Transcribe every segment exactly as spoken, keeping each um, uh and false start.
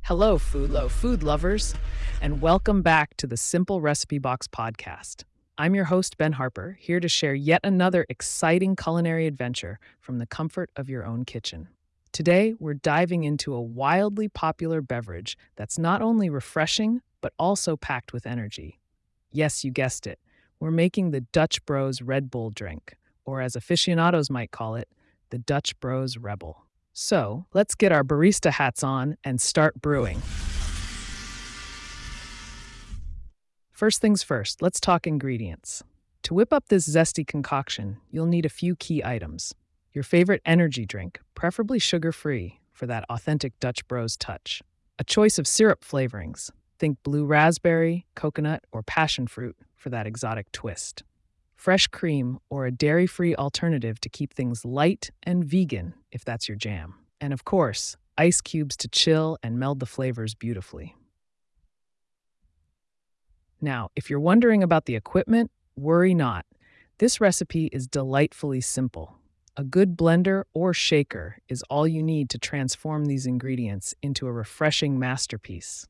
Hello, food lo food lovers, and welcome back to the Simple Recipe Box podcast. I'm your host, Ben Harper, here to share yet another exciting culinary adventure from the comfort of your own kitchen. Today, we're diving into a wildly popular beverage that's not only refreshing, but also packed with energy. Yes, you guessed it. We're making the Dutch Bros Red Bull drink, or as aficionados might call it, the Dutch Bros Rebel. So, let's get our barista hats on and start brewing. First things first, let's talk ingredients. To whip up this zesty concoction, you'll need a few key items. Your favorite energy drink, preferably sugar-free, for that authentic Dutch Bros touch. A choice of syrup flavorings. Think blue raspberry, coconut, or passion fruit for that exotic twist. Fresh cream or a dairy-free alternative to keep things light and vegan if that's your jam. And of course, ice cubes to chill and meld the flavors beautifully. Now, if you're wondering about the equipment, worry not. This recipe is delightfully simple. A good blender or shaker is all you need to transform these ingredients into a refreshing masterpiece.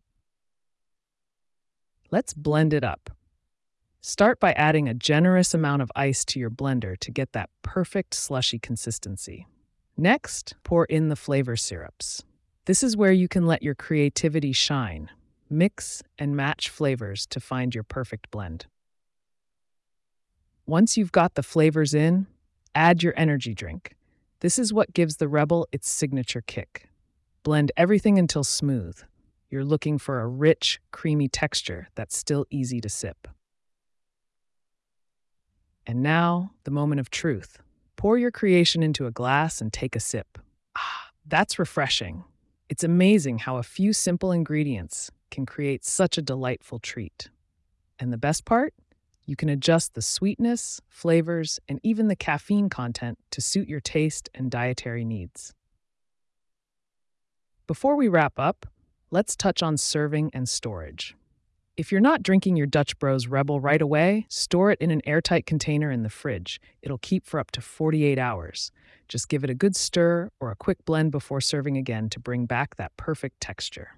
Let's blend it up. Start by adding a generous amount of ice to your blender to get that perfect slushy consistency. Next, pour in the flavor syrups. This is where you can let your creativity shine. Mix and match flavors to find your perfect blend. Once you've got the flavors in, add your energy drink. This is what gives the Rebel its signature kick. Blend everything until smooth. You're looking for a rich, creamy texture that's still easy to sip. And now, the moment of truth. Pour your creation into a glass and take a sip. Ah, that's refreshing. It's amazing how a few simple ingredients can create such a delightful treat. And the best part? You can adjust the sweetness, flavors, and even the caffeine content to suit your taste and dietary needs. Before we wrap up, let's touch on serving and storage. If you're not drinking your Dutch Bros Rebel right away, store it in an airtight container in the fridge. It'll keep for up to forty-eight hours. Just give it a good stir or a quick blend before serving again to bring back that perfect texture.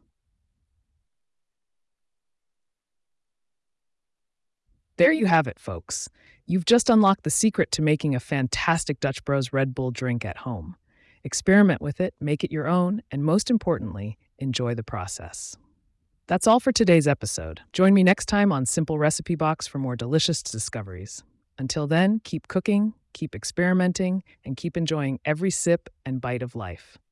There you have it, folks. You've just unlocked the secret to making a fantastic Dutch Bros Red Bull drink at home. Experiment with it, make it your own, and most importantly, enjoy the process. That's all for today's episode. Join me next time on Simple Recipe Box for more delicious discoveries. Until then, keep cooking, keep experimenting, and keep enjoying every sip and bite of life.